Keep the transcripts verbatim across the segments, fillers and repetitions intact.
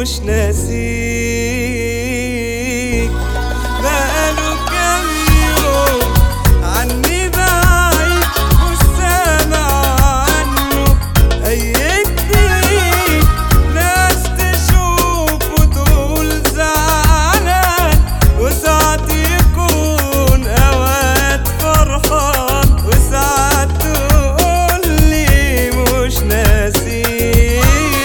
مش ناسيك. بقاله كام يوم عني بعيد مش سامع عنه أي جديد. ناس تشوفه تقول زعلان، وساعات يكون أوقات فرحان، وساعات تقولي مش ناسيك.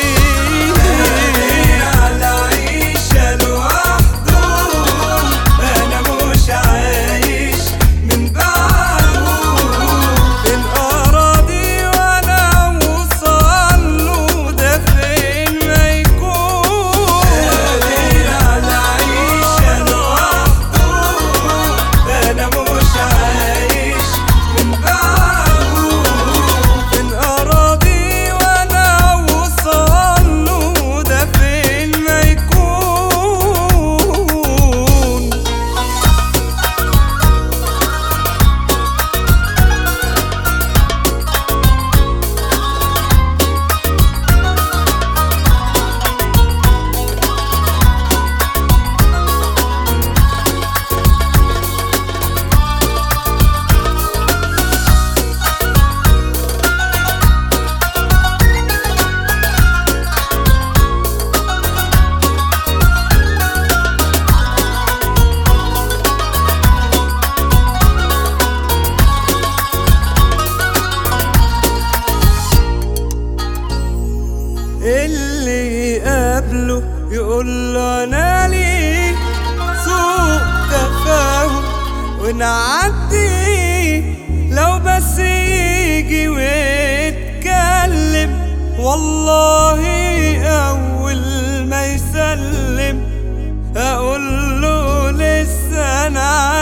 على عيشة لوحده أنا مش عايش من بعده. في الأراضي وأنا أوصله ده فين ما يكون. على عيشة لوحده أنا مش عايش من بعده. في الأراضي وأنا أوصله ده فين ما يكون. اللي يقابله يقول له انا ليه سوء تفاهم ونعدي، لو بس يجي ويتكلم. والله اول ما يسلم اقول له لسه انا